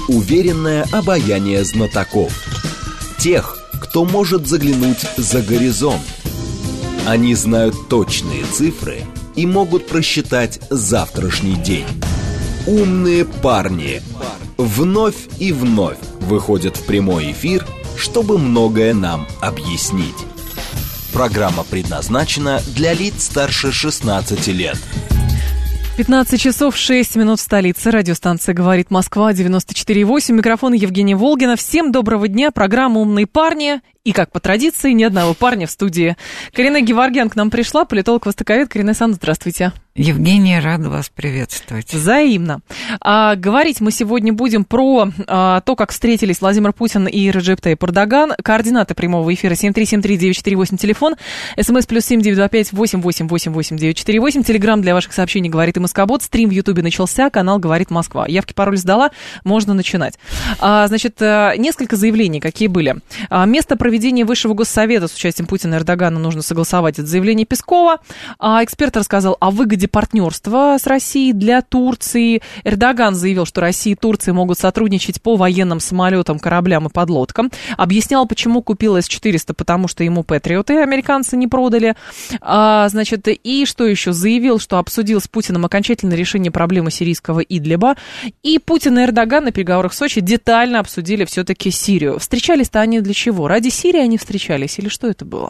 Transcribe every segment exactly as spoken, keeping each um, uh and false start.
уверенное обаяние знатоков. Тех, кто может заглянуть за горизонт. Они знают точные цифры и могут просчитать завтрашний день. Умные парни вновь и вновь выходят в прямой эфир, чтобы многое нам объяснить. Программа предназначена для лиц старше шестнадцати лет. пятнадцать часов шесть минут в столице. Радиостанция «Говорит Москва», девяносто четыре и восемь. Микрофон Евгения Волгина. Всем доброго дня. Программа «Умные парни». И, как по традиции, ни одного парня в студии. Каринэ Геворгян к нам пришла, политолог-востоковед. Каринэ Сан, здравствуйте. Евгения, рада вас приветствовать. Взаимно. А, говорить мы сегодня будем про а, то, как встретились Владимир Путин и Реджеп Тайип Эрдоган. Координаты прямого эфира семь три семь три девять четыре восемь, телефон. СМС плюс семь девять два пять восемь восемь восемь восемь девять четыре восемь. Телеграм для ваших сообщений «Говорит и Москобот». Стрим в Ютубе начался, канал «Говорит Москва». Явки, пароль сдала, можно начинать. А, значит, несколько заявлений, какие были. А, место проведения Высшего Госсовета с участием Путина и Эрдогана нужно согласовать. Это заявление Пескова. А, эксперт рассказал о выгоде партнерства с Россией для Турции. Эрдоган заявил, что Россия и Турция могут сотрудничать по военным самолетам, кораблям и подлодкам. Объяснял, почему купил эс четыреста, потому что ему патриоты американцы не продали. А, значит, и что еще? Заявил, что обсудил с Путиным окончательное решение проблемы сирийского Идлиба. И Путин и Эрдоган на переговорах в Сочи детально обсудили все-таки Сирию. Встречались-то они для чего? Ради Сирии они встречались или что это было?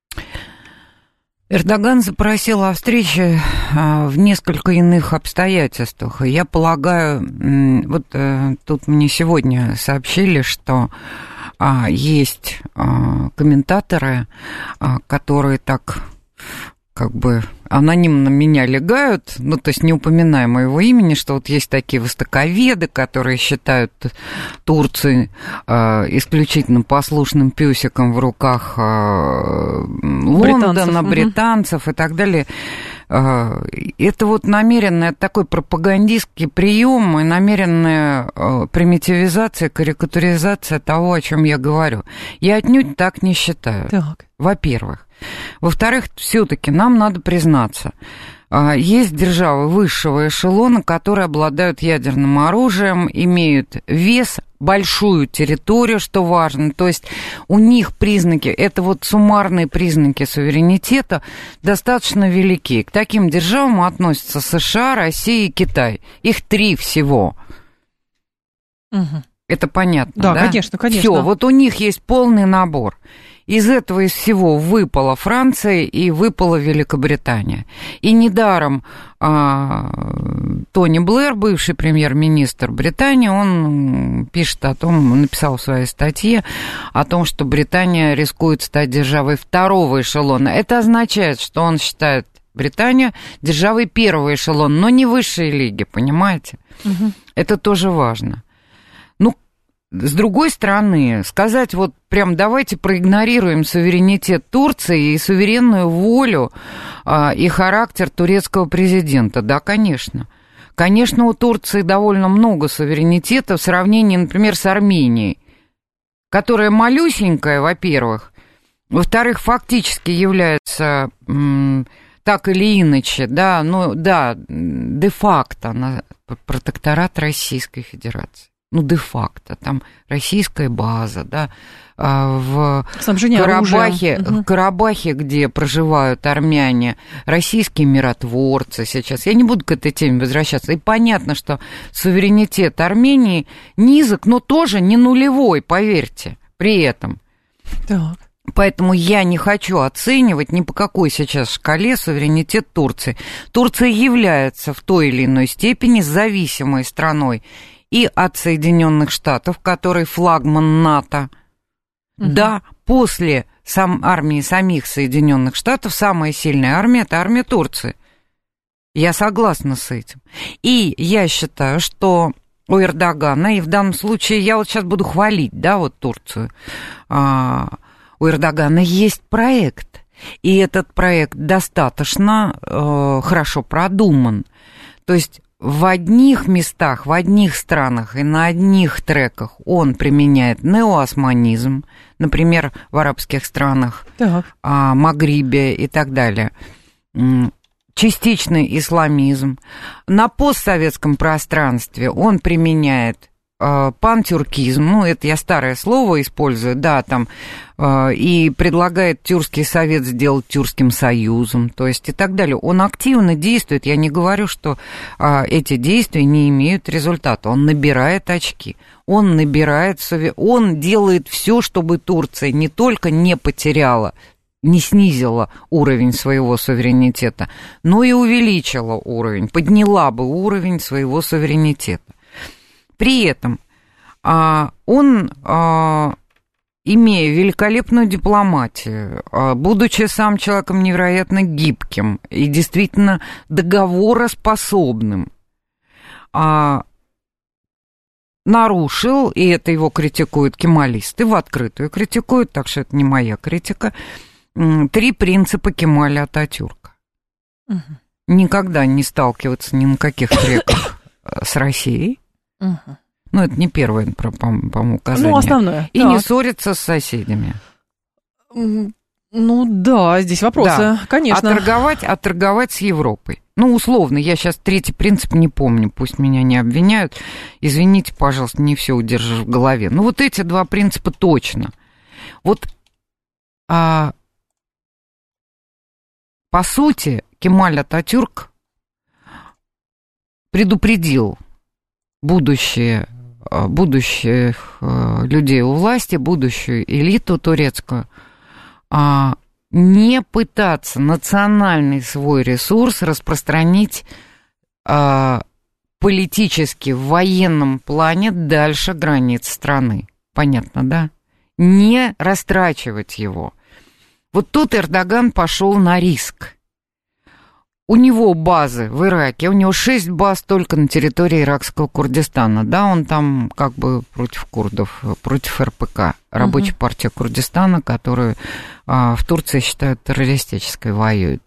Эрдоган запросил о встрече в несколько иных обстоятельствах. И я полагаю, вот тут мне сегодня сообщили, что есть комментаторы, которые так как бы анонимно меня лягают, ну, то есть не упоминая моего имени, что вот есть такие востоковеды, которые считают Турцию э, исключительно послушным пёсиком в руках э, Лондона, британцев, британцев угу. и так далее. Э, это вот намеренный такой пропагандистский прием и намеренная э, примитивизация, карикатуризация того, о чем я говорю. Я отнюдь так не считаю. Так. Во-первых. Во-вторых, все-таки нам надо признаться, есть державы высшего эшелона, которые обладают ядерным оружием, имеют вес, большую территорию, что важно, то есть у них признаки, это вот суммарные признаки суверенитета достаточно велики. К таким державам относятся США, Россия и Китай. Их три всего. Угу. Это понятно, да? Да, конечно, конечно. Все, вот у них есть полный набор. Из этого из всего выпала Франция и выпала Великобритания. И недаром а, Тони Блэр, бывший премьер-министр Британии, он пишет о том, написал в своей статье о том, что Британия рискует стать державой второго эшелона. Это означает, что он считает Британию державой первого эшелона, но не высшей лиги, понимаете? Угу. Это тоже важно. С другой стороны, сказать вот прям давайте проигнорируем суверенитет Турции и суверенную волю а, и характер турецкого президента. Да, конечно. Конечно, у Турции довольно много суверенитета в сравнении, например, с Арменией, которая малюсенькая, во-первых, во-вторых, фактически является м, так или иначе, да, ну да, де-факто она протекторат Российской Федерации. Ну, де-факто, там российская база, да, в Карабахе, угу. в Карабахе, где проживают армяне, российские миротворцы сейчас. Я не буду к этой теме возвращаться. И понятно, что суверенитет Армении низок, но тоже не нулевой, поверьте, при этом. Так. Поэтому я не хочу оценивать ни по какой сейчас шкале суверенитет Турции. Турция является в той или иной степени зависимой страной и от Соединенных Штатов, который флагман НАТО. Угу. Да, после сам, армии самих Соединенных Штатов самая сильная армия – это армия Турции. Я согласна с этим. И я считаю, что у Эрдогана, и в данном случае я вот сейчас буду хвалить, да, вот Турцию, а, у Эрдогана есть проект, и этот проект достаточно э, хорошо продуман. То есть в одних местах, в одних странах и на одних треках он применяет неоосманизм, например, в арабских странах, так. а, Магрибе и так далее, частичный исламизм. На постсоветском пространстве он применяет пантюркизм, ну, это я старое слово использую, да, там, и предлагает Тюркский совет сделать Тюркским союзом, то есть и так далее. Он активно действует, я не говорю, что эти действия не имеют результата, он набирает очки, он набирает, он делает все, чтобы Турция не только не потеряла, не снизила уровень своего суверенитета, но и увеличила уровень, подняла бы уровень своего суверенитета. При этом он, имея великолепную дипломатию, будучи сам человеком невероятно гибким и действительно договороспособным, нарушил, и это его критикуют кемалисты, в открытую критикуют, так что это не моя критика, три принципа Кемаля Ататюрка. Угу. Никогда не сталкиваться ни на каких треках с Россией. Угу. Ну, это не первое, по-моему, указание. Ну, основное. И да. не ссориться с соседями. Ну, да, здесь вопросы, да. конечно. А торговать, а торговать с Европой. Ну, условно, я сейчас третий принцип не помню, пусть меня не обвиняют. Извините, пожалуйста, не все удержишь в голове. Ну, вот эти два принципа точно. Вот, а, по сути, Кемаль Ататюрк предупредил будущее, будущих людей у власти, будущую элиту турецкую, а, не пытаться национальный свой ресурс распространить а, политически в военном плане дальше границ страны. Понятно, да? Не растрачивать его. Вот тут Эрдоган пошел на риск. У него базы в Ираке, у него шесть баз только на территории иракского Курдистана, да, он там как бы против курдов, против эр пэ ка, Рабочая uh-huh. партия Курдистана, которую а, в Турции считают террористической, воюет.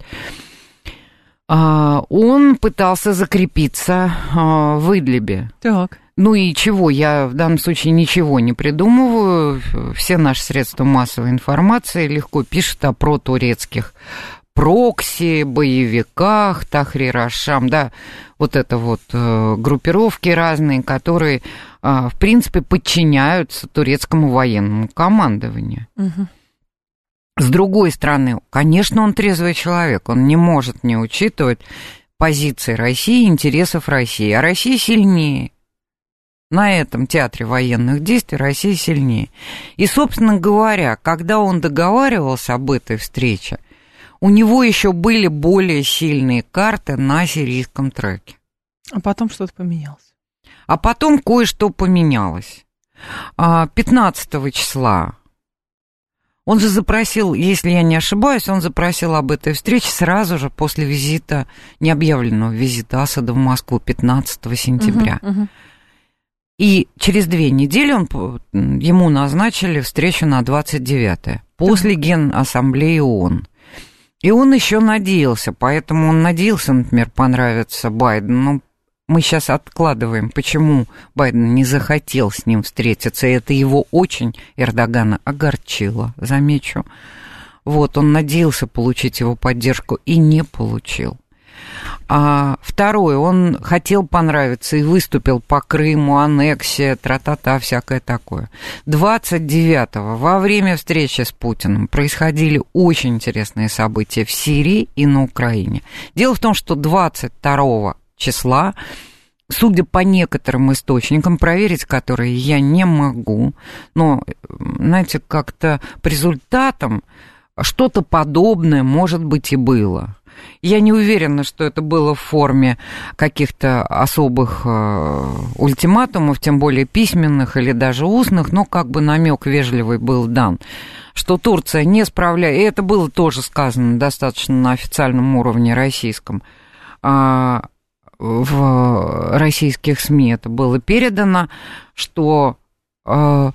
А, он пытался закрепиться а, в Идлибе. Так. Ну и чего, я в данном случае ничего не придумываю, все наши средства массовой информации легко пишут о протурецких прокси, боевиках, Тахрир аш-Шам, да, вот это вот э, группировки разные, которые, э, в принципе, подчиняются турецкому военному командованию. Угу. С другой стороны, конечно, он трезвый человек, он не может не учитывать позиции России, интересов России, а Россия сильнее. На этом театре военных действий Россия сильнее. И, собственно говоря, когда он договаривался об этой встрече, у него еще были более сильные карты на сирийском треке. А потом что-то поменялось. А потом кое-что поменялось. пятнадцатого числа он же запросил, если я не ошибаюсь, он запросил об этой встрече сразу же после визита, необъявленного визита Асада в Москву пятнадцатого сентября. Угу, угу. И через две недели он, ему назначили встречу на двадцать девятое, после Генассамблеи ООН. И он еще надеялся, поэтому он надеялся, например, понравиться Байдену. Но мы сейчас откладываем, почему Байден не захотел с ним встретиться. И это его очень, Эрдогана, огорчило, замечу. Вот, он надеялся получить его поддержку и не получил. А второе, он хотел понравиться и выступил по Крыму, аннексия, тра-та-та, всякое такое. двадцать девятого, во время встречи с Путиным, происходили очень интересные события в Сирии и на Украине. Дело в том, что двадцать второго числа, судя по некоторым источникам, проверить которые я не могу, но, знаете, как-то по результатам что-то подобное, может быть, и было. Я не уверена, что это было в форме каких-то особых э, ультиматумов, тем более письменных или даже устных, но как бы намек вежливый был дан, что Турция не справляется, и это было тоже сказано достаточно на официальном уровне российском, э, в российских СМИ это было передано, что э,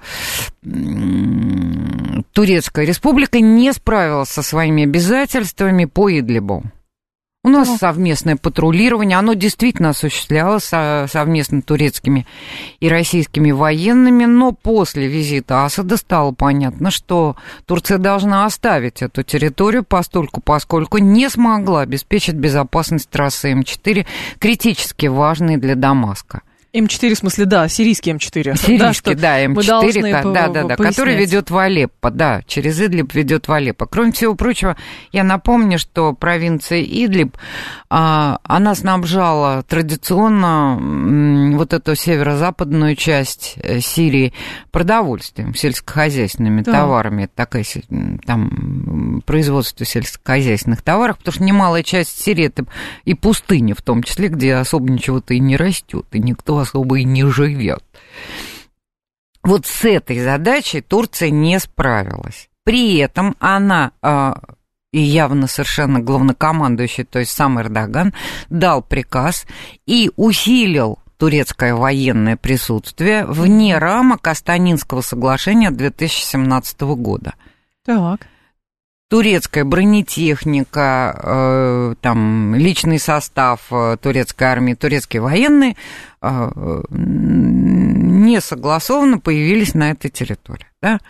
Турецкая республика не справилась со своими обязательствами по Идлибу. У нас совместное патрулирование, оно действительно осуществлялось совместно турецкими и российскими военными, но после визита Асада стало понятно, что Турция должна оставить эту территорию постольку, поскольку не смогла обеспечить безопасность трассы эм четыре, критически важной для Дамаска. эм четыре, в смысле, да, сирийский эм четыре. Сирийский, да, да, эм четыре, да, да, да, пояснять. Который ведет в Алеппо, да, через Идлиб ведет в Алеппо. Кроме всего прочего, я напомню, что провинция Идлиб, а, она снабжала традиционно м, вот эту северо-западную часть Сирии продовольствием, сельскохозяйственными да. товарами. Это такая там производство сельскохозяйственных товаров, потому что немалая часть Сирии это и пустыня, в том числе, где особо ничего-то и не растет, и никто особо и не живет. Вот с этой задачей Турция не справилась. При этом она, и явно совершенно главнокомандующий, то есть сам Эрдоган, дал приказ и усилил турецкое военное присутствие вне рамок Астанинского соглашения две тысячи семнадцатого года. Так. Турецкая бронетехника, э, там, личный состав э, турецкой армии, турецкие военные э, не согласованно появились на этой территории. Да?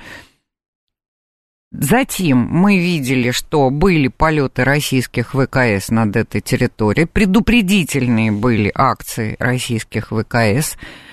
Затем мы видели, что были полеты российских ВКС над этой территорией, предупредительные были акции российских ВКС.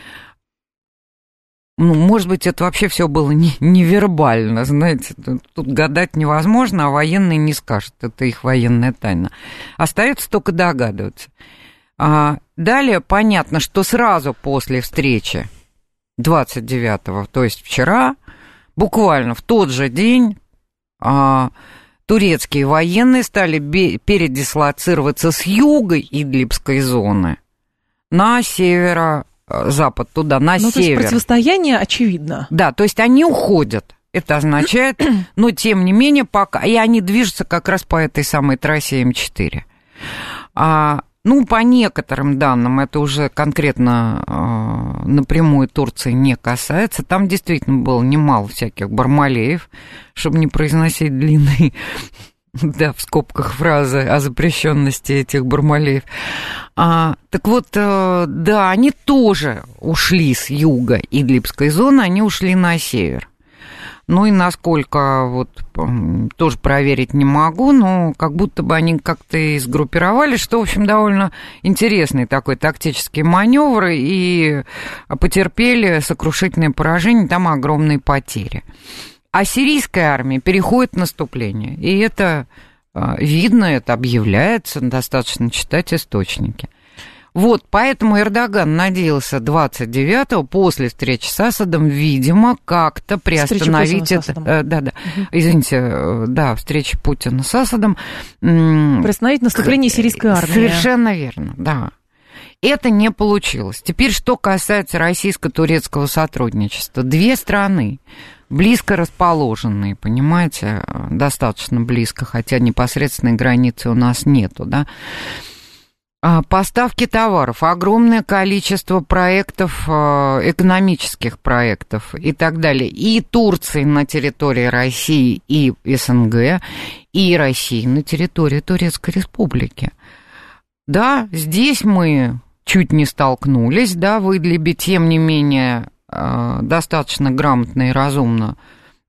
Ну, может быть, это вообще все было не, невербально, знаете, тут, тут гадать невозможно, а военные не скажут, это их военная тайна. Остается только догадываться. А, далее понятно, что сразу после встречи двадцать девятого, то есть вчера, буквально в тот же день, а, турецкие военные стали бе- передислоцироваться с юга Идлибской зоны на северо запад туда, на ну, север. То есть противостояние очевидно. Да, то есть они уходят. Это означает, но тем не менее пока... И они движутся как раз по этой самой трассе эм четыре. А, ну, по некоторым данным, это уже конкретно а, напрямую Турции не касается. Там действительно было немало всяких Бармалеев, чтобы не произносить длинные... Да, в скобках фразы о запрещенности этих Бармалеев. А, так вот, да, они тоже ушли с юга Идлибской зоны, они ушли на север. Ну и насколько, вот, тоже проверить не могу, но как будто бы они как-то и сгруппировались, что, в общем, довольно интересный такой тактический маневр, и потерпели сокрушительное поражение, там огромные потери. А сирийская армия переходит в наступление, и это видно, это объявляется, достаточно читать источники. Вот, поэтому Эрдоган надеялся двадцать девятого, после встречи с Асадом, видимо, как-то приостановить это... Э, да, да, угу. Извините, да, встреча Путина с Асадом. Приостановить наступление сирийской армии. Совершенно верно, да. Это не получилось. Теперь, что касается российско-турецкого сотрудничества. Две страны, близко расположенные, понимаете, достаточно близко, хотя непосредственной границы у нас нету, да. Поставки товаров, огромное количество проектов, экономических проектов и так далее. И Турции на территории России и СНГ, и России на территории Турецкой Республики. Да, здесь мы чуть не столкнулись, да, в Идлибе, тем не менее, достаточно грамотно и разумно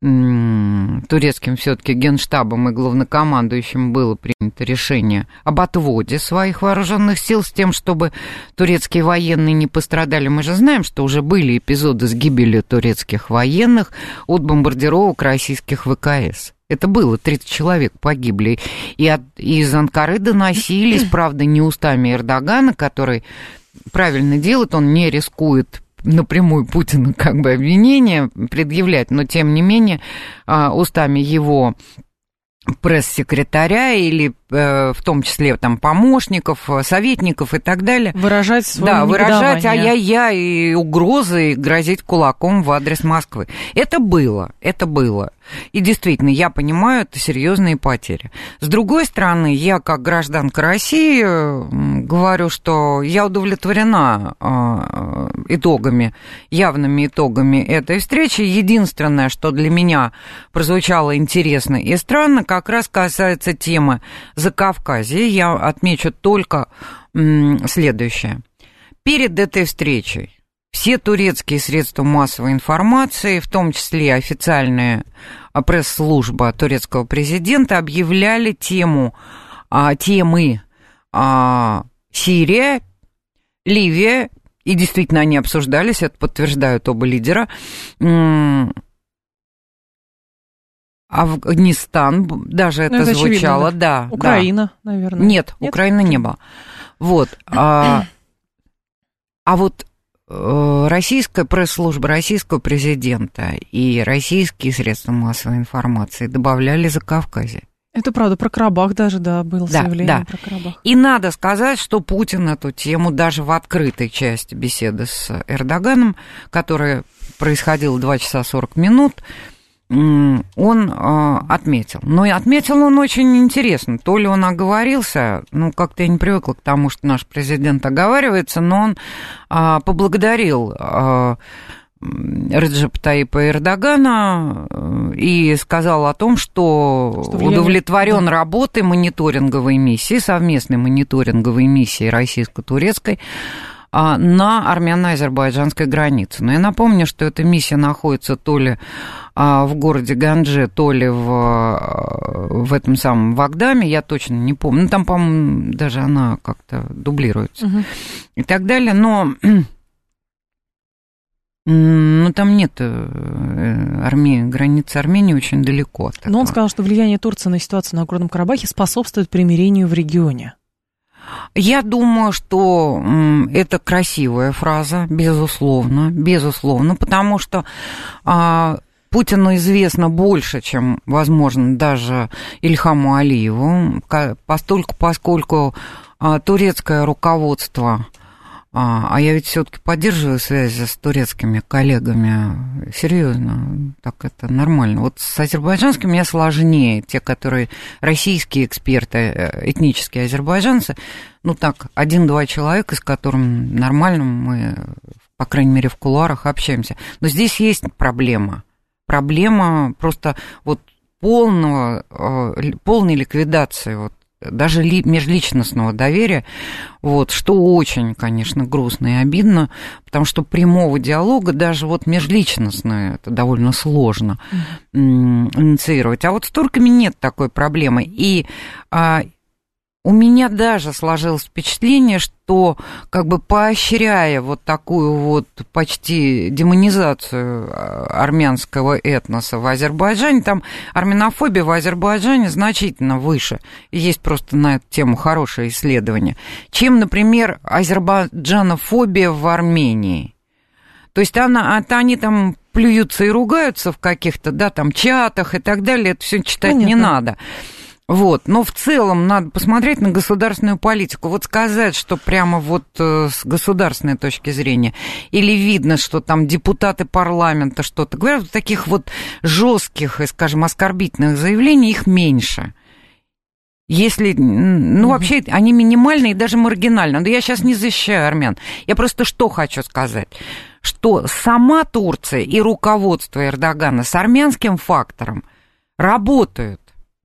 турецким все-таки генштабом и главнокомандующим было принято решение об отводе своих вооруженных сил с тем, чтобы турецкие военные не пострадали. Мы же знаем, что уже были эпизоды с гибелью турецких военных от бомбардировок российских ВКС. Это было, тридцать человек погибли. И от, из Анкары доносились, правда, не устами Эрдогана, который правильно делает, он не рискует напрямую Путину как бы обвинения предъявлять, но тем не менее устами его пресс-секретаря или э, в том числе там помощников, советников и так далее. Выражать свое Да, негодование. выражать ай-яй-яй и угрозы, и грозить кулаком в адрес Москвы. Это было, это было. И действительно, я понимаю, это серьезные потери. С другой стороны, я как гражданка России говорю, что я удовлетворена итогами, явными итогами этой встречи. Единственное, что для меня прозвучало интересно и странно, как раз касается темы Закавказья. Я отмечу только следующее. Перед этой встречей все турецкие средства массовой информации, в том числе официальная пресс-служба турецкого президента, объявляли тему, темы Сирия, Ливия и действительно они обсуждались, это подтверждают оба лидера. Афганистан, даже это, это звучало, очевидно, да. Украина, да. наверное. Нет, Нет, Украины не было. Вот. А, а вот российская пресс-служба российского президента и российские средства массовой информации добавляли Закавказье. Это правда, про Карабах даже, да, было да, заявление да. про Карабах. И надо сказать, что Путин эту тему даже в открытой части беседы с Эрдоганом, которая происходила два часа сорок минут, он э, отметил. Но и отметил он очень интересно. То ли он оговорился, ну, как-то я не привыкла к тому, что наш президент оговаривается, но он э, поблагодарил э, Реджепа Таyyипа Эрдогана и сказал о том, что, что удовлетворен да. работой мониторинговой миссии, совместной мониторинговой миссии российско-турецкой на армяно-азербайджанской границе. Но я напомню, что эта миссия находится то ли в городе Ганджи, то ли в, в этом самом Вагдаме, я точно не помню. Ну, там, по-моему, даже она как-то дублируется угу. и так далее. Но, но там нет Армении, границы Армении очень далеко от этого. Но он сказал, что влияние Турции на ситуацию на Нагорном Карабахе способствует примирению в регионе. Я думаю, что это красивая фраза, безусловно, безусловно, потому что а, Путину известно больше, чем, возможно, даже Ильхаму Алиеву, постольку, поскольку а, турецкое руководство, а, а я ведь все-таки поддерживаю связи с турецкими коллегами, серьезно, так это нормально. Вот с азербайджанским мне сложнее, те, которые российские эксперты, этнические азербайджанцы, ну так, один-два человека, с которым нормально мы, по крайней мере, в кулуарах общаемся. Но здесь есть проблема. Проблема просто вот полного, полной ликвидации вот, даже ли, межличностного доверия, вот, что очень, конечно, грустно и обидно, потому что прямого диалога даже вот межличностное это довольно сложно mm-hmm. инициировать. А вот с турками нет такой проблемы. И а, у меня даже сложилось впечатление, что как бы поощряя вот такую вот почти демонизацию армянского этноса в Азербайджане, там армянофобия в Азербайджане значительно выше. Есть просто на эту тему хорошее исследование, чем, например, азербайджанофобия в Армении. То есть она, это они там плюются и ругаются в каких-то, да, там чатах и так далее, это все читать Понятно. Не надо. Вот, но в целом надо посмотреть на государственную политику. Вот сказать, что прямо вот с государственной точки зрения, или видно, что там депутаты парламента что-то говорят, вот таких вот жестких и, скажем, оскорбительных заявлений их меньше. Если, ну, вообще, они минимальные и даже маргинальные. Но я сейчас не защищаю армян. Я просто что хочу сказать, что сама Турция и руководство Эрдогана с армянским фактором работают,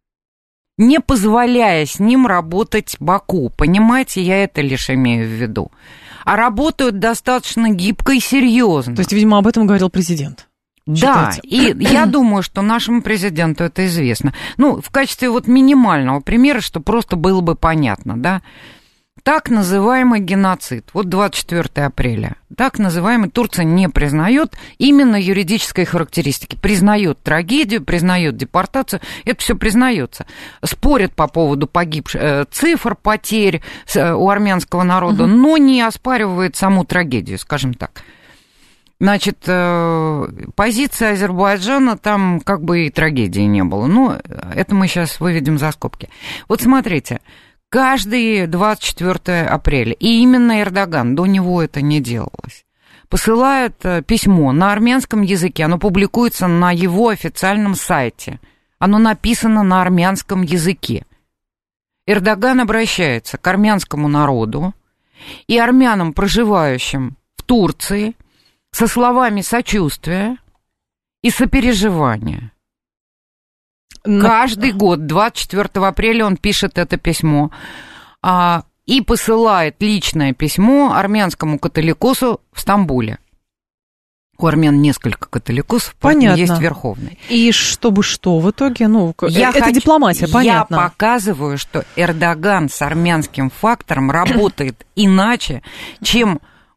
не позволяя с ним работать Баку. Понимаете, я это лишь имею в виду. А работают достаточно гибко и серьезно. То есть, видимо, об этом говорил президент. Да, считайте. И я думаю, что нашему президенту это известно. Ну, в качестве вот минимального примера, что просто было бы понятно, да. Так называемый геноцид, вот двадцать четвёртого апреля, так называемый, Турция не признает именно юридической характеристики, признает трагедию, признает депортацию, это все признается. Спорят по поводу погибших цифр, потерь у армянского народа, угу. но не оспаривает саму трагедию, скажем так. Значит, позиция Азербайджана, там как бы и трагедии не было, но это мы сейчас выведем за скобки. Вот смотрите. Каждый двадцать четвёртого апреля, и именно Эрдоган, до него это не делалось, посылает письмо на армянском языке, оно публикуется на его официальном сайте, оно написано на армянском языке. Эрдоган обращается к армянскому народу и армянам, проживающим в Турции, со словами сочувствия и сопереживания. Каждый год, двадцать четвёртого апреля, он пишет это письмо а, и посылает личное письмо армянскому католикосу в Стамбуле. У армян несколько католикосов, понятно. Есть верховный. И чтобы что в итоге? Ну, я это хочу, дипломатия, понятно. Я показываю, что Эрдоган с армянским фактором работает иначе, чем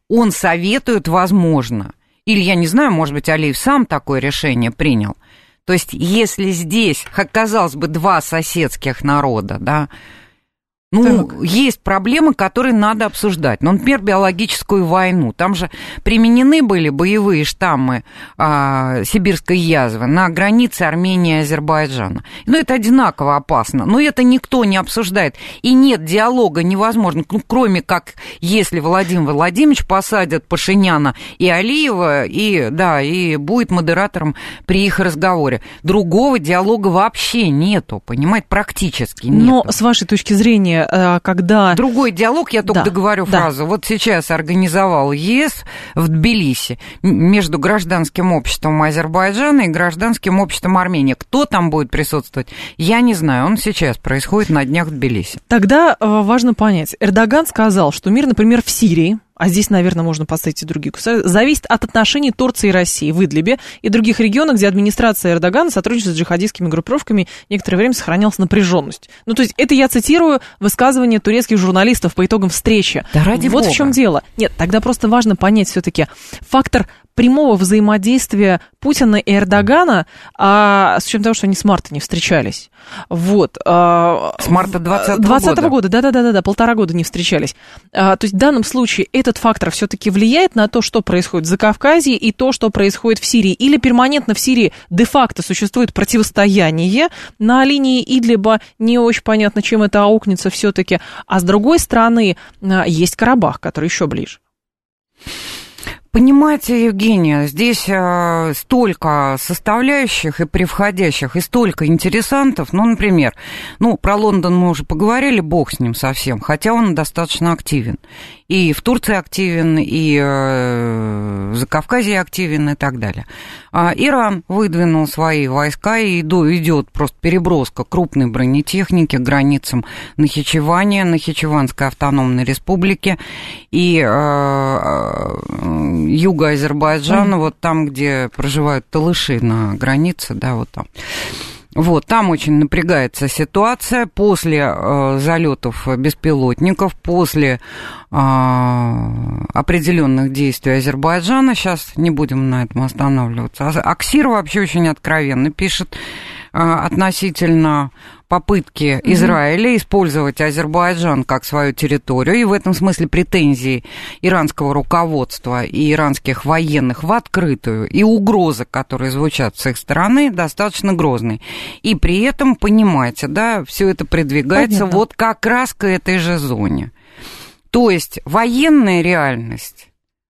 он советует, возможно, или, я не знаю, может быть, Алиев сам такое решение принял. То есть, если здесь, казалось бы, два соседских народа, да, ну, так. Есть проблемы, которые надо обсуждать. Ну, например, биологическую войну. Там же применены были боевые штаммы а, сибирской язвы на границе Армении и Азербайджана. Ну, это одинаково опасно. Но это никто не обсуждает. И нет диалога невозможно, ну, кроме как если Владимир Владимирович посадят Пашиняна и Алиева, и, да, и будет модератором при их разговоре. Другого диалога вообще нету, понимаете, практически нету. Но с вашей точки зрения, когда... Другой диалог, я только да, договорю да. фразу. Вот сейчас организовал ЕС в Тбилиси между гражданским обществом Азербайджана и гражданским обществом Армении. Кто там будет присутствовать, я не знаю. Он сейчас происходит на днях в Тбилиси. Тогда важно понять. Эрдоган сказал, что мир, например, в Сирии, а здесь, наверное, можно поставить и другие государства, зависит от отношений Турции и России в Идлибе и других регионах, где администрация Эрдогана сотрудничает с джихадистскими группировками, некоторое время сохранялась напряженность. Ну, то есть, это я цитирую высказывание турецких журналистов по итогам встречи. Да ради вот Бога. В чем дело. Нет, тогда просто важно понять все-таки фактор прямого взаимодействия Путина и Эрдогана, а, с учетом того, что они с марта не встречались. Вот. А, с марта двадцатого года. Да-да-да, полтора года не встречались. А, то есть в данном случае этот фактор все-таки влияет на то, что происходит в Закавказье и то, что происходит в Сирии? Или перманентно в Сирии де-факто существует противостояние на линии Идлиба, не очень понятно, чем это аукнется все-таки, а с другой стороны есть Карабах, который еще ближе. Понимаете, Евгения, здесь э, столько составляющих и превходящих, и столько интересантов. Ну, например, ну, про Лондон мы уже поговорили, бог с ним совсем, хотя он достаточно активен. И в Турции активен, и э, в Закавказье активен, и так далее. А Иран выдвинул свои войска, и идет просто переброска крупной бронетехники к границам Нахичевания, Нахичеванской автономной республики, и э, юга Азербайджана, mm. вот там, где проживают талыши на границе, да, вот там. Вот, там очень напрягается ситуация после э, залетов беспилотников, после э, определенных действий Азербайджана. Сейчас не будем на этом останавливаться. Аксир вообще очень откровенно пишет э, относительно попытки mm-hmm. Израиля использовать Азербайджан как свою территорию, и в этом смысле претензии иранского руководства и иранских военных в открытую, и угрозы, которые звучат с их стороны, достаточно грозные. И при этом, понимаете, да, все это придвигается Понятно. Вот как раз к этой же зоне. То есть военная реальность,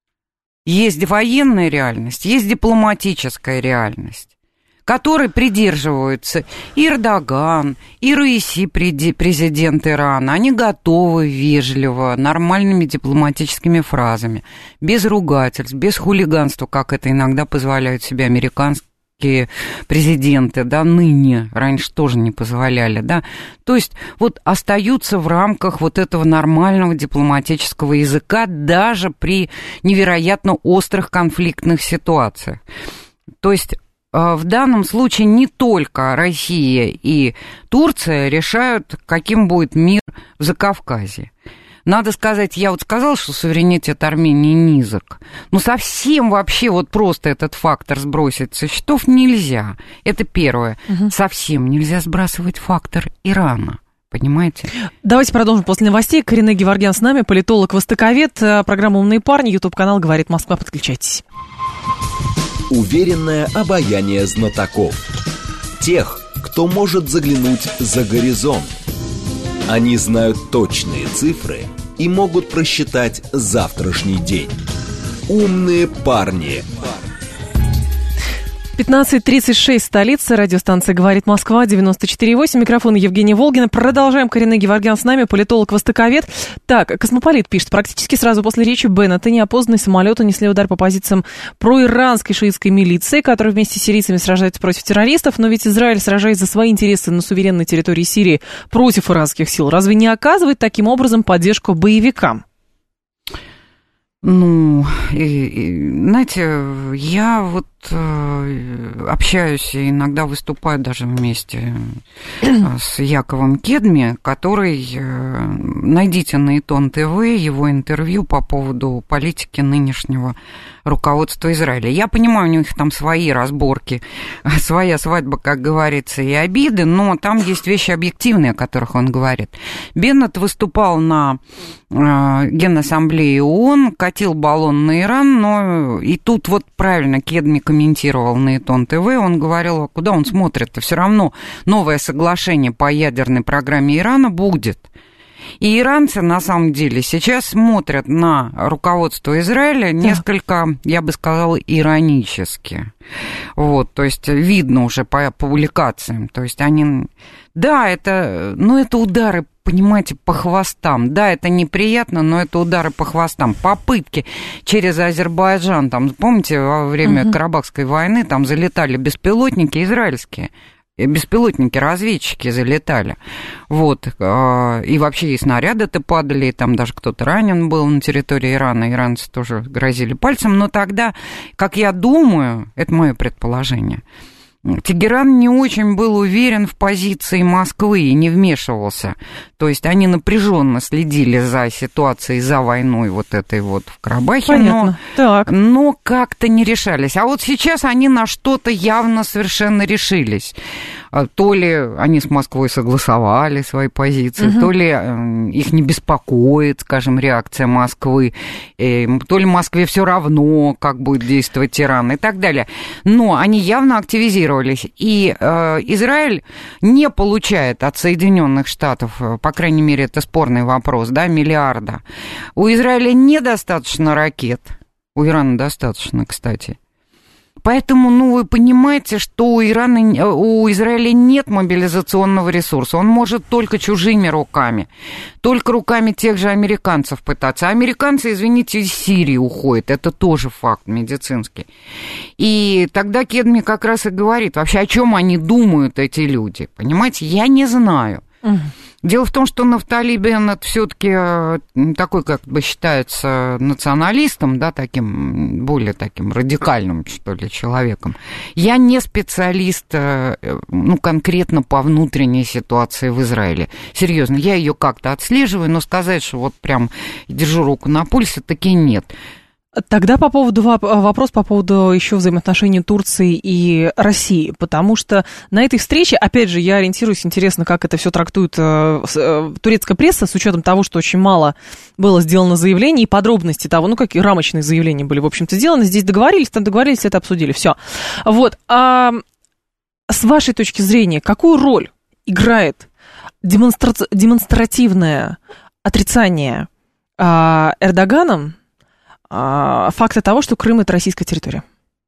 есть военная реальность, есть дипломатическая реальность, которой придерживаются и Эрдоган, и Раиси, президент Ирана. Они готовы вежливо, нормальными дипломатическими фразами, без ругательств, без хулиганства, как это иногда позволяют себе американские президенты, да, ныне, раньше тоже не позволяли, да. То есть вот остаются в рамках вот этого нормального дипломатического языка даже при невероятно острых конфликтных ситуациях. То есть в данном случае не только Россия и Турция решают, каким будет мир в Закавказье. Надо сказать, я вот сказала, что суверенитет Армении низок, но совсем вообще вот просто этот фактор сбросить со счетов нельзя. Это первое. Угу. Совсем нельзя сбрасывать фактор Ирана. Понимаете? Давайте продолжим после новостей. Карина Геворгян с нами, политолог-востоковед, программа «Умные парни», ютуб-канал «Говорит Москва». Подключайтесь. Уверенное обаяние знатоков. Тех, кто может заглянуть за горизонт. Они знают точные цифры и могут просчитать завтрашний день. Умные парни. пятнадцать тридцать шесть, столица, радиостанция «Говорит Москва», девяносто четыре восемь, микрофон Евгения Волгина. Продолжаем. Карина Геворгян с нами, политолог-востоковед. Так, Космополит пишет, практически сразу после речи Беннета неопознанные самолеты несли удар по позициям проиранской шиитской милиции, которая вместе с сирийцами сражается против террористов, но ведь Израиль, сражаясь за свои интересы на суверенной территории Сирии против иранских сил, разве не оказывает таким образом поддержку боевикам? Ну, и, и, знаете, я вот общаюсь и иногда выступаю даже вместе с Яковом Кедми, который, найдите на Итон ТВ его интервью по поводу политики нынешнего руководства Израиля. Я понимаю, у них там свои разборки, своя свадьба, как говорится, и обиды, но там есть вещи объективные, о которых он говорит. Беннет выступал на Генассамблее ООН, катил баллон на Иран, но и тут вот правильно Кедми комментировал на Итон ТВ, он говорил, куда он смотрит-то, все равно новое соглашение по ядерной программе Ирана будет. И иранцы, на самом деле, сейчас смотрят на руководство Израиля несколько, я бы сказала, иронически. Вот, то есть видно уже по публикациям. То есть они... Да, это, ну, это удары, понимаете, по хвостам. Да, это неприятно, но это удары по хвостам. Попытки через Азербайджан, там, помните, во время uh-huh. Карабахской войны там залетали беспилотники израильские. Беспилотники-разведчики залетали. Вот. И вообще и снаряды-то падали, и там даже кто-то ранен был на территории Ирана. Иранцы тоже грозили пальцем. Но тогда, как я думаю, это мое предположение, Тегеран не очень был уверен в позиции Москвы и не вмешивался. То есть они напряженно следили за ситуацией, за войной вот этой вот в Карабахе, понятно. но, но как-то не решались. А вот сейчас они на что-то явно совершенно решились. То ли они с Москвой согласовали свои позиции, угу. то ли их не беспокоит, скажем, реакция Москвы, то ли Москве все равно, как будет действовать тиран и так далее. Но они явно активизировались. И э, Израиль не получает от Соединенных Штатов, по крайней мере, это спорный вопрос, да, миллиарда. У Израиля недостаточно ракет, у Ирана достаточно, кстати. Поэтому, ну, вы понимаете, что у Ирана, у Израиля нет мобилизационного ресурса. Он может только чужими руками, только руками тех же американцев пытаться. А американцы, извините, из Сирии уходят. Это тоже факт медицинский. И тогда Кедми как раз и говорит, вообще, о чем они думают, эти люди. Понимаете, я не знаю. Угу. Дело в том, что Нафтали Беннет все-таки такой, как бы считается, националистом, да, таким, более таким радикальным, что ли, человеком. Я не специалист, ну, конкретно по внутренней ситуации в Израиле. Серьезно, я ее как-то отслеживаю, но сказать, что вот прям держу руку на пульсе, таки нет. Тогда по поводу, вопрос по поводу еще взаимоотношений Турции и России, потому что на этой встрече, опять же, я ориентируюсь, интересно, как это все трактует турецкая пресса, с учетом того, что очень мало было сделано заявлений и подробностей того, ну, какие рамочные заявления были, в общем-то, сделаны. Здесь договорились, там договорились, это обсудили, все. Вот, а с вашей точки зрения, какую роль играет демонстра... демонстративное отрицание а, Эрдоганом факта того, что Крым – это российская территория?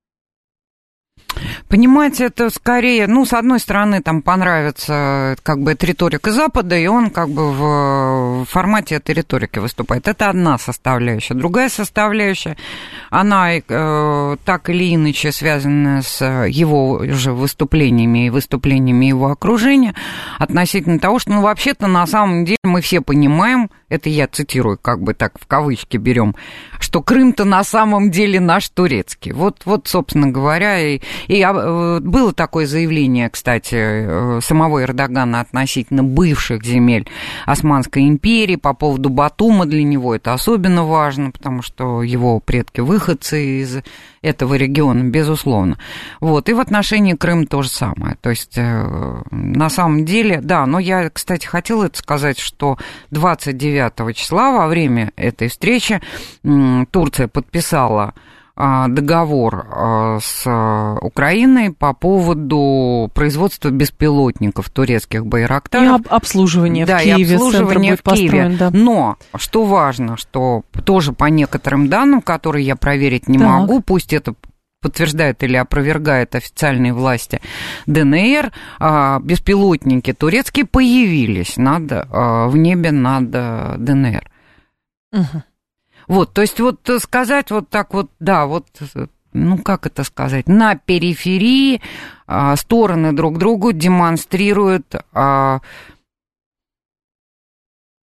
Понимаете, это скорее, ну, с одной стороны, там понравится как бы эта риторика Запада, и он как бы в формате этой риторики выступает. Это одна составляющая. Другая составляющая, она э, так или иначе связана с его же выступлениями и выступлениями его окружения относительно того, что, ну, вообще-то, на самом деле, мы все понимаем, это я цитирую, как бы так в кавычки берем, что Крым-то на самом деле наш турецкий. Вот, вот собственно говоря, и, и было такое заявление, кстати, самого Эрдогана относительно бывших земель Османской империи по поводу Батума. Для него это особенно важно, потому что его предки выходцы из этого региона, безусловно. Вот. И в отношении Крыма то же самое. То есть, на самом деле, да, но я, кстати, хотела это сказать, что двадцать девятого числа во время этой встречи Турция подписала договор с Украиной по поводу производства беспилотников турецких Байрактаров. И об обслуживание да, в Киеве. И обслуживание в Киеве. Да. Но, что важно, что тоже по некоторым данным, которые я проверить не так. могу, пусть это подтверждает или опровергает официальные власти ДНР, беспилотники турецкие появились над, в небе над ДНР. Угу. Вот, то есть вот сказать вот так вот, да, вот, ну как это сказать, на периферии а, стороны друг другу демонстрируют а,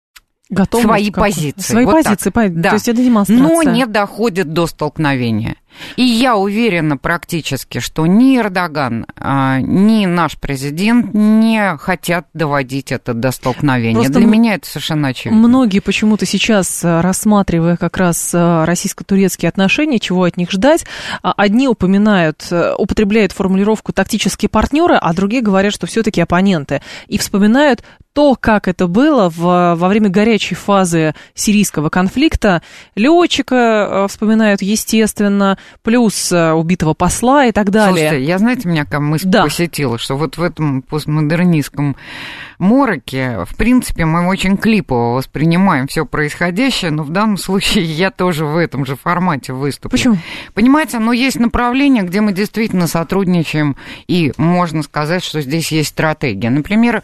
свои позиции. Свои вот позиции, так. да. То есть это демонстрация. Но не доходит до столкновения. И я уверена практически, что ни Эрдоган, ни наш президент не хотят доводить это до столкновения. Просто для меня это совершенно очевидно. Многие почему-то сейчас, рассматривая как раз российско-турецкие отношения, чего от них ждать, одни упоминают, употребляют формулировку «тактические партнеры», а другие говорят, что все-таки оппоненты. И вспоминают то, как это было в, во время горячей фазы сирийского конфликта. Летчика вспоминают, естественно, плюс убитого посла и так далее. Слушайте, я, знаете, меня как мысль да. посетила, что вот в этом постмодернистском мороке, в принципе, мы очень клипово воспринимаем все происходящее, но в данном случае я тоже в этом же формате выступлю. Почему? Понимаете, но есть направления, где мы действительно сотрудничаем, и можно сказать, что здесь есть стратегия. Например,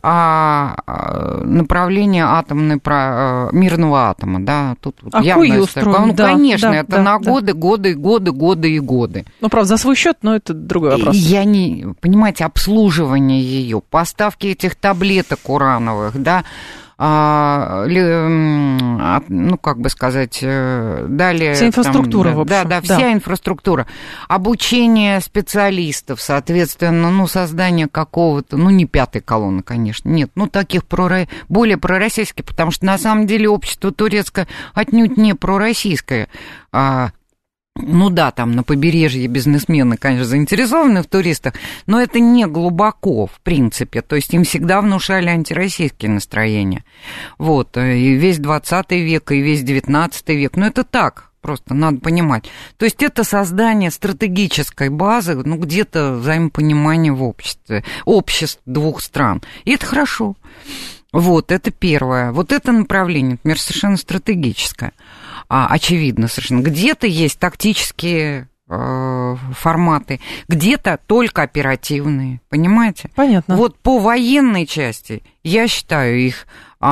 направление атомной, мирного атома, да, тут а явно ее устроим? Ну, да, конечно, да, это да, на да. годы, годы, годы, годы и годы. Ну, правда, за свой счет, но это другой вопрос. Я не, понимаете, обслуживание ее, поставки этих таблеток урановых, да, а, ну, как бы сказать, далее... Вся инфраструктура, там, в общем. Да, да, вся да. инфраструктура. Обучение специалистов, соответственно, ну, создание какого-то, ну, не пятой колонны, конечно, нет, ну, таких проро... более пророссийских, потому что, на самом деле, общество турецкое отнюдь не пророссийское, а... Ну да, там на побережье бизнесмены, конечно, заинтересованы в туристах, но это не глубоко, в принципе, то есть им всегда внушали антироссийские настроения. Вот, и весь двадцатый век, и весь девятнадцатый век, ну это так, просто надо понимать. То есть это создание стратегической базы, ну где-то взаимопонимание в обществе, обществ двух стран, и это хорошо. Вот, это первое. Вот это направление, например, совершенно стратегическое. А, очевидно совершенно. Где-то есть тактические э, форматы, где-то только оперативные, понимаете? Понятно. Вот по военной части я считаю их э,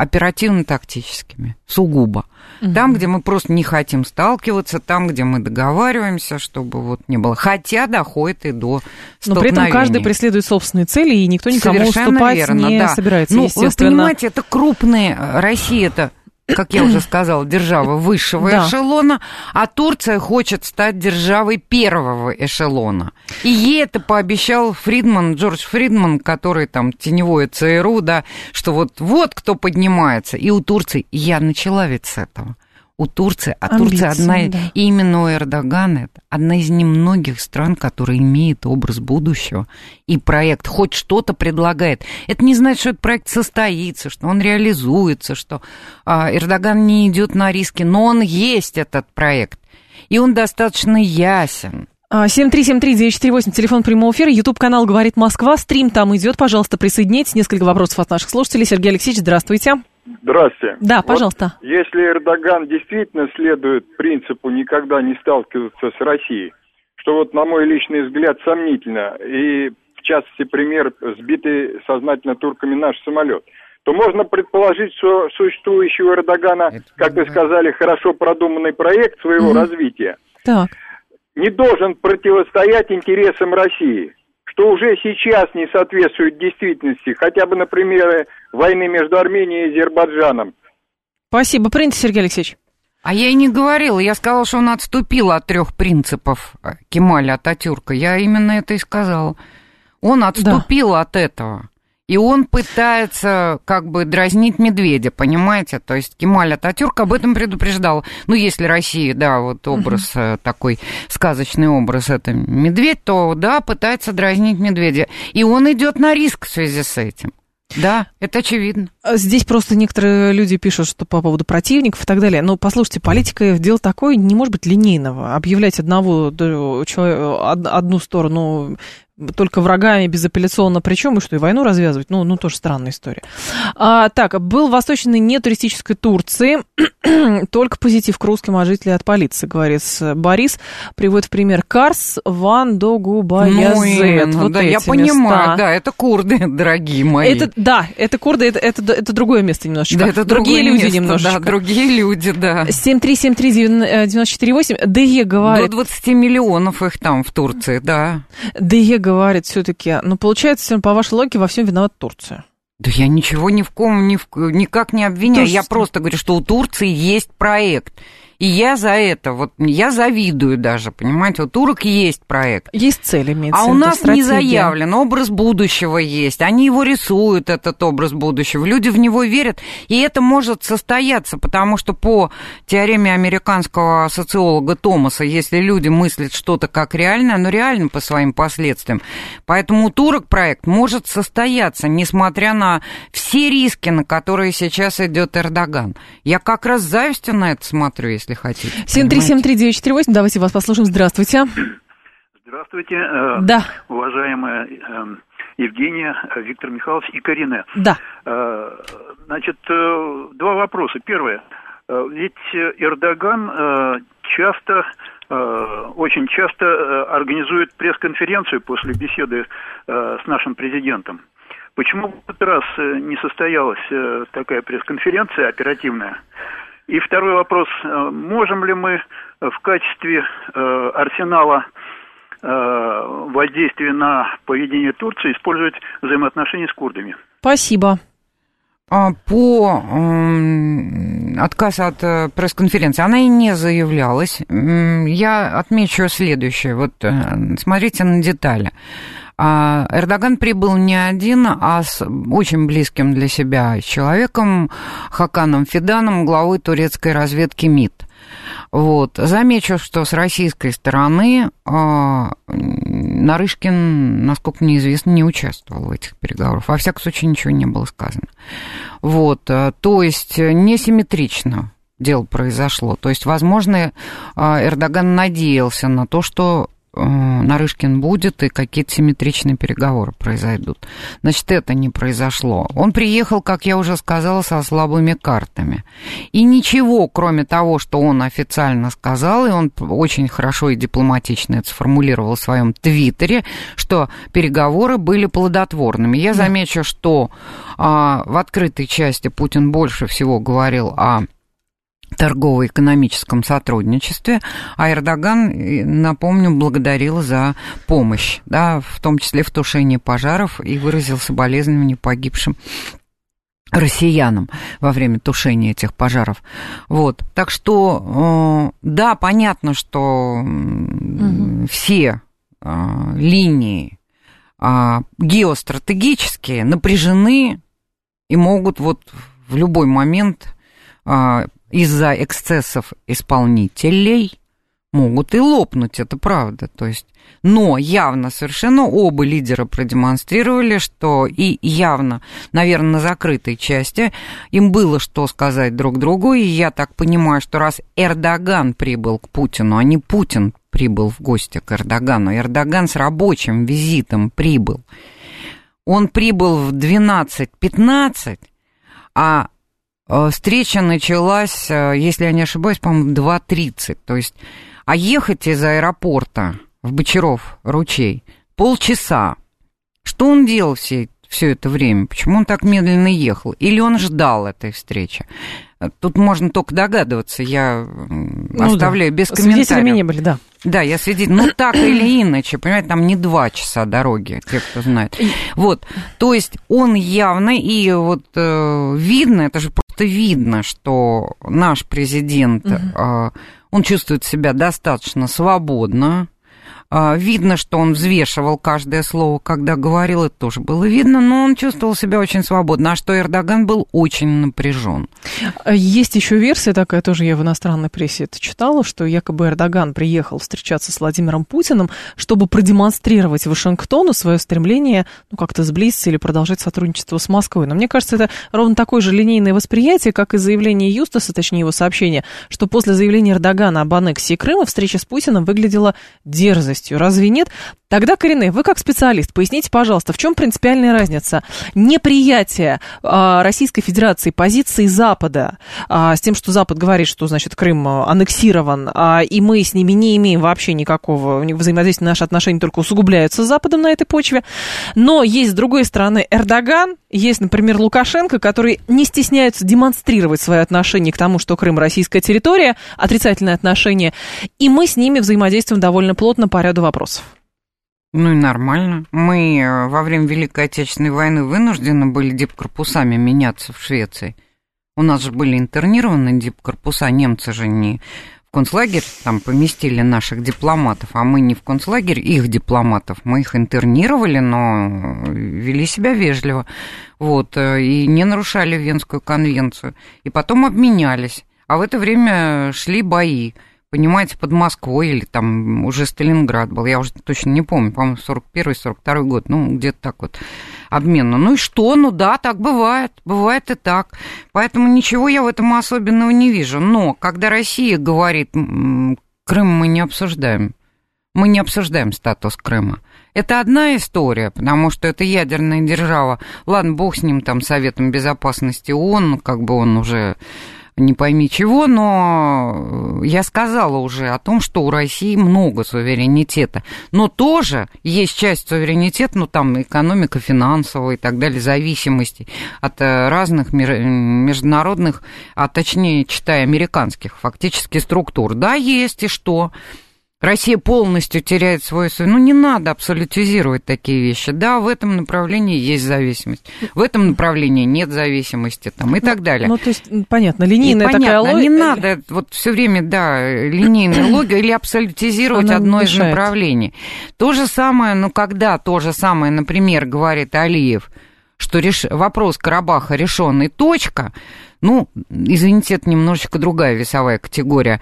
оперативно-тактическими, сугубо. Угу. Там, где мы просто не хотим сталкиваться, там, где мы договариваемся, чтобы вот не было. Хотя доходит и до столкновений. Но при этом каждый преследует собственные цели, и никто никому совершенно уступать верно, не да. собирается, ну, естественно. Вы понимаете, это крупные, Россия это... как я уже сказала, держава высшего да. эшелона, а Турция хочет стать державой первого эшелона. И ей это пообещал Фридман, Джордж Фридман, который там теневое ЦРУ, да, что вот, вот кто поднимается. И у Турции, я начала ведь с этого. У Турции, а Амбиции, Турция одна, да. и именно у Эрдогана это одна из немногих стран, которая имеет образ будущего и проект, хоть что-то предлагает. Это не значит, что этот проект состоится, что он реализуется, что а, Эрдоган не идет на риски, но он есть, этот проект, и он достаточно ясен. семь три семь три девять четыре восемь, телефон прямого эфира, YouTube-канал «Говорит Москва», стрим там идет, пожалуйста, присоединяйтесь. Несколько вопросов от наших слушателей. Сергей Алексеевич, здравствуйте. Здравствуйте. Да, пожалуйста. Вот если Эрдоган действительно следует принципу никогда не сталкиваться с Россией, что вот, на мой личный взгляд, сомнительно, и в частности пример сбитый сознательно турками наш самолет, то можно предположить, что существующий у Эрдогана, как вы сказали, хорошо продуманный проект своего mm-hmm. развития так. не должен противостоять интересам России, что уже сейчас не соответствует действительности, хотя бы на примере войны между Арменией и Азербайджаном. Спасибо. Принято, Сергей Алексеевич. А я и не говорила, я сказала, что он отступил от трех принципов Кемаля Ататюрка. Я именно это и сказала. Он отступил да. от этого. И он пытается как бы дразнить медведя, понимаете? То есть Кемаль Ататюрк об этом предупреждал. Ну, если Россия, да, вот образ uh-huh. такой, сказочный образ, это медведь, то, да, пытается дразнить медведя. И он идет на риск в связи с этим. Да, это очевидно. Здесь просто некоторые люди пишут, что по поводу противников и так далее. Но, послушайте, политика дело такое не может быть линейного. Объявлять одного, одну сторону только врагами безапелляционно, причем и что, и войну развязывать? Ну, ну тоже странная история. А, так, был в восточной нетуристической Турции только позитив к русским от жителей от полиции, говорит Борис. Приводит в пример Карс, Ван, Догу, Баязет. Ну, вот да, эти я понимаю, места. Да, это курды, дорогие мои. Это, да, это курды, это, это, это другое место немножечко. Да, это другие люди место, немножечко. Да, другие люди, да. семь три семь три девять четыре восемь. ДЕ говорит... До двадцати миллионов их там в Турции, да. ДЕ говорит все-таки, ну, получается, по вашей логике, во всем виновата Турция. Да я ничего ни в ком ни в, никак не обвиняю. То я есть... просто говорю, что у Турции есть проект. И я за это, вот я завидую даже, понимаете, вот турок есть проект. Есть цель, имеется в виду, а у нас стратегия. Не заявлен, образ будущего есть, они его рисуют, этот образ будущего, люди в него верят, и это может состояться, потому что по теореме американского социолога Томаса, если люди мыслят что-то как реальное, оно реально по своим последствиям. Поэтому турок проект может состояться, несмотря на все риски, на которые сейчас идет Эрдоган. Я как раз с завистью на это смотрю, если хотите. семь три семь три девять четыре восемь, давайте вас послушаем. Здравствуйте. Здравствуйте, да. уважаемая Евгения, Виктор Михайлович и Карине. Да. Значит, два вопроса. Первое. Ведь Эрдоган часто, очень часто организует пресс-конференцию после беседы с нашим президентом. Почему в этот раз не состоялась такая пресс-конференция оперативная? И второй вопрос. Можем ли мы в качестве арсенала воздействия на поведение Турции использовать взаимоотношения с курдами? Спасибо. По отказ от пресс-конференции, она и не заявлялась. Я отмечу следующее. Вот смотрите на детали. Эрдоган прибыл не один, а с очень близким для себя человеком, Хаканом Фиданом, главой турецкой разведки МИД. Вот. Замечу, что с российской стороны Нарышкин, насколько мне известно, не участвовал в этих переговорах. Во всяком случае, ничего не было сказано. Вот. То есть, несимметрично дело произошло. То есть, возможно, Эрдоган надеялся на то, что Нарышкин будет, и какие-то симметричные переговоры произойдут. Значит, это не произошло. Он приехал, как я уже сказала, со слабыми картами. И ничего, кроме того, что он официально сказал, и он очень хорошо и дипломатично это сформулировал в своем твиттере, что переговоры были плодотворными. Я замечу, что а, в открытой части Путин больше всего говорил о торгово-экономическом сотрудничестве, а Эрдоган, напомню, благодарил за помощь, да, в том числе в тушении пожаров, и выразил соболезнования погибшим россиянам во время тушения этих пожаров. Вот. Так что, да, понятно, что угу. все линии геостратегические напряжены и могут вот в любой момент из-за эксцессов исполнителей могут и лопнуть, это правда. То есть, но явно совершенно оба лидера продемонстрировали, что и явно, наверное, на закрытой части им было что сказать друг другу, и я так понимаю, что раз Эрдоган прибыл к Путину, а не Путин прибыл в гости к Эрдогану, Эрдоган с рабочим визитом прибыл, он прибыл в двенадцать пятнадцать, а встреча началась, если я не ошибаюсь, по-моему, два тридцать. То есть, а ехать из аэропорта в Бочаров-Ручей полчаса. Что он делал все, все это время? Почему он так медленно ехал? Или он ждал этой встречи? Тут можно только догадываться, я ну оставляю да. без комментариев. Свидетелями не были, да. Да, я свидетель. Ну, так или иначе, понимаете, там не два часа дороги, те, кто знает. Вот, то есть он явно, и вот э, видно, это же просто видно, что наш президент, э, он чувствует себя достаточно свободно. Видно, что он взвешивал каждое слово, когда говорил, это тоже было видно, но он чувствовал себя очень свободно, а что Эрдоган был очень напряжен. Есть еще версия такая, тоже я в иностранной прессе это читала, что якобы Эрдоган приехал встречаться с Владимиром Путиным, чтобы продемонстрировать Вашингтону свое стремление, ну, как-то сблизиться или продолжать сотрудничество с Москвой. Но мне кажется, это ровно такое же линейное восприятие, как и заявление Юстаса, точнее его сообщение, что после заявления Эрдогана об аннексии Крыма встреча с Путиным выглядела дерзостью. Разве нет? Тогда, Карине, вы как специалист, поясните, пожалуйста, в чем принципиальная разница неприятия а, Российской Федерации позиции Запада а, с тем, что Запад говорит, что, значит, Крым аннексирован, а, и мы с ними не имеем вообще никакого взаимодействия, наши отношения только усугубляются с Западом на этой почве. Но есть, с другой стороны, Эрдоган, есть, например, Лукашенко, которые не стесняются демонстрировать свое отношение к тому, что Крым российская территория, отрицательное отношение, и мы с ними взаимодействуем довольно плотно по ряду вопросов. Ну и нормально. Мы во время Великой Отечественной войны вынуждены были дипкорпусами меняться в Швеции. У нас же были интернированы дипкорпуса, немцы же не в концлагерь там поместили наших дипломатов, а мы не в концлагерь их дипломатов, мы их интернировали, но вели себя вежливо, вот, и не нарушали Венскую конвенцию, и потом обменялись, а в это время шли бои. Понимаете, под Москвой или там уже Сталинград был, я уже точно не помню, по-моему, сорок первый сорок второй год, ну, где-то так вот обменно. Ну и что? Ну да, так бывает, бывает и так. Поэтому ничего я в этом особенного не вижу. Но когда Россия говорит, Крым мы не обсуждаем, мы не обсуждаем статус Крыма. Это одна история, потому что это ядерная держава. Ладно, бог с ним, там, Советом Безопасности ООН, как бы он уже... не пойми чего, но я сказала уже о том, что у России много суверенитета, но тоже есть часть суверенитета, ну там экономика, финансовая и так далее, зависимости от разных международных, а точнее, читая, американских фактически структур. Да, есть, и что? Россия полностью теряет свою... Ну, не надо абсолютизировать такие вещи. Да, в этом направлении есть зависимость. В этом направлении нет зависимости, там, и ну, так далее. Ну, то есть, понятно, линейная и такая понятно, логика. Не надо вот все время, да, линейная логика или абсолютизировать Она одно мешает. Из направлений. То же самое, ну, когда то же самое, например, говорит Алиев, что реш... вопрос Карабаха решен и точка... Ну, извините, это немножечко другая весовая категория.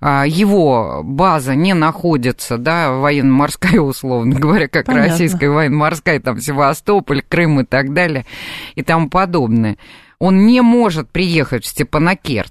Его база не находится, да, военно-морская, условно говоря, как Понятно. Российская военно-морская, там, Севастополь, Крым и так далее, и тому подобное. Он не может приехать в Степанакерт,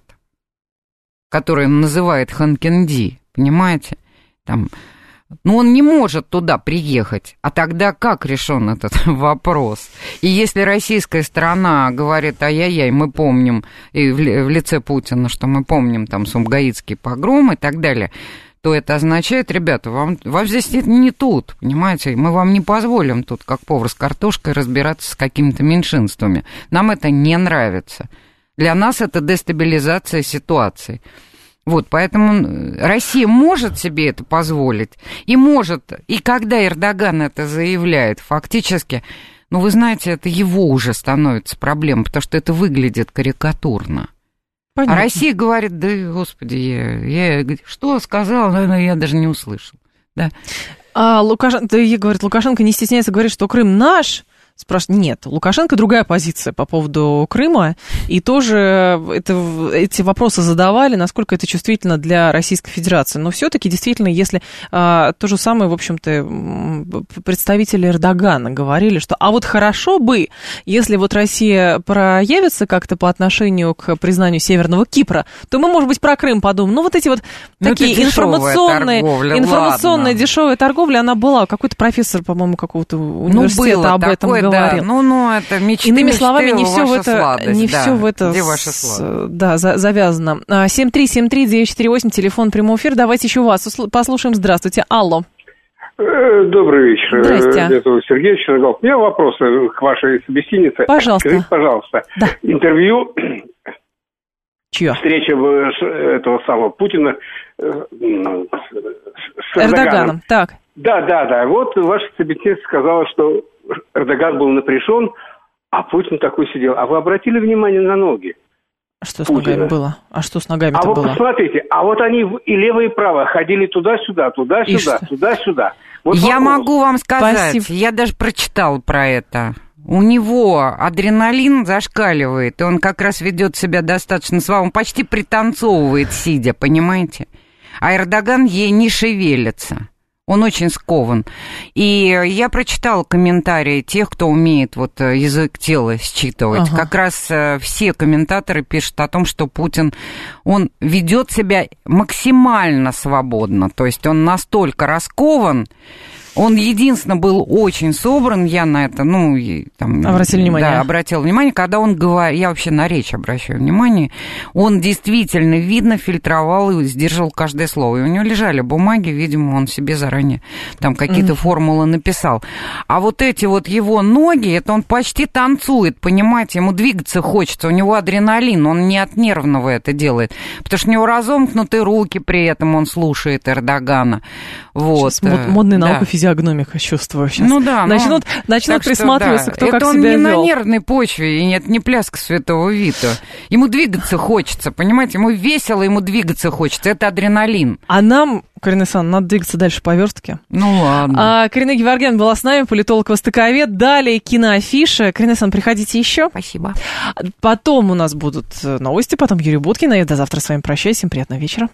который он называет Ханкинди, понимаете? Там... Но он не может туда приехать. А тогда как решен этот вопрос? И если российская сторона говорит, ай-яй-яй, мы помним, и в лице Путина, что мы помним там Сумгаитский погром и так далее, то это означает, ребята, вам, вам здесь не тут, понимаете? Мы вам не позволим тут, как повар с картошкой, разбираться с какими-то меньшинствами. Нам это не нравится. Для нас это дестабилизация ситуации. Вот, поэтому Россия может себе это позволить, и может, и когда Эрдоган это заявляет, фактически, ну, вы знаете, это его уже становится проблемой, потому что это выглядит карикатурно. Понятно. А Россия говорит, да, господи, я, я что сказал, наверное, я даже не услышал, да. А Лукашенко, да, говорит, Лукашенко не стесняется говорить, что Крым наш. Спрашивают, нет, у Лукашенко другая позиция по поводу Крыма, и тоже это, эти вопросы задавали, насколько это чувствительно для Российской Федерации. Но все-таки действительно, если а, то же самое, в общем-то, представители Эрдогана говорили, что а вот хорошо бы, если вот Россия проявится как-то по отношению к признанию Северного Кипра, то мы, может быть, про Крым подумаем. Ну, вот эти вот ну, такие информационные, торговля, информационная дешевая торговля, она была. Какой-то профессор, по-моему, какого-то университета ну, об этом говорил. Да, ну, ну, это мечты, Иными мечты, словами, не все в это, сладость, не да. все в это Где ваша сладость? Да, за, завязано. семь три семь три девять четыре восемь, телефон прямого эфира. Давайте еще вас послушаем. Здравствуйте. Алло. Добрый вечер. Здрасте. Меня зовут Сергей Черногов. У меня вопрос к вашей собеседнице. Пожалуйста. Скажите, пожалуйста, да. интервью... Чье? Встреча этого самого Путина с, с Эрдоганом. Эрдоганом. Так. Да, да, да. Вот ваша собеседница сказала, что Эрдоган был напряжен, а Путин такой сидел. А вы обратили внимание на ноги? Что с Путина? ногами было? А что с ногами-то а было? А вот посмотрите, а вот они и лево, и право ходили туда-сюда, туда-сюда, туда-сюда. Вот я вопрос. могу вам сказать, Спасибо. Я даже прочитала про это. У него адреналин зашкаливает, и он как раз ведет себя достаточно свободно, он почти пританцовывает, сидя, понимаете? А Эрдоган ей не шевелится. Он очень скован. И я прочитала комментарии тех, кто умеет вот язык тела считывать. Ага. Как раз все комментаторы пишут о том, что Путин, он ведет себя максимально свободно. То есть он настолько раскован. Он, единственно, был очень собран, я на это, ну, там... Обратили внимание. Да, обратил внимание, когда он говорил, я вообще на речь обращаю внимание, он действительно, видно, фильтровал и сдерживал каждое слово. И у него лежали бумаги, видимо, он себе заранее там какие-то mm-hmm. формулы написал. А вот эти вот его ноги, это он почти танцует, понимаете, ему двигаться хочется, у него адреналин, он не от нервного это делает, потому что у него разомкнуты руки, при этом он слушает Эрдогана. Вот. Сейчас модная наука, да. физиология. физиогномика, чувствую сейчас. Ну да. Начнут, ну, начнут что, присматриваться, да. кто это как он себя не вел. на нервной почве, и нет, не пляска Святого Вита. Ему двигаться хочется, понимаете? Ему весело, ему двигаться хочется. Это адреналин. А нам, Карина Александровна, надо двигаться дальше по верстке. Ну ладно. А, Карина Геворгян была с нами, политолог-востоковед. Далее киноафиша. Карина Александровна, приходите еще. Спасибо. Потом у нас будут новости, потом Юрий Буткин. И до завтра с вами прощаюсь. Всем приятного вечера.